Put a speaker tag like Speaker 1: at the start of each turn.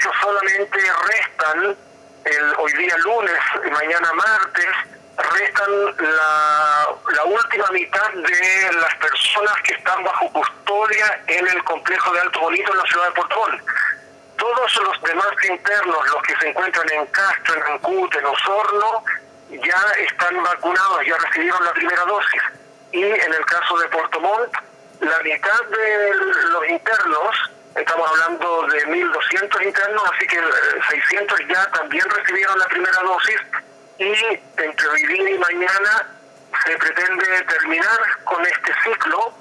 Speaker 1: hecho solamente restan, hoy día lunes y mañana martes, restan la última mitad de las personas que están bajo custodia en el complejo de Alto Bonito en la ciudad de Puerto Montt. Todos los demás internos, los que se encuentran en Castro, en Ancud, en Osorno, ya están vacunados, ya recibieron la primera dosis. Y en el caso de Puerto Montt, la mitad de los internos, estamos hablando de 1.200 internos, así que 600 ya también recibieron la primera dosis, y entre hoy día y mañana se pretende terminar con este ciclo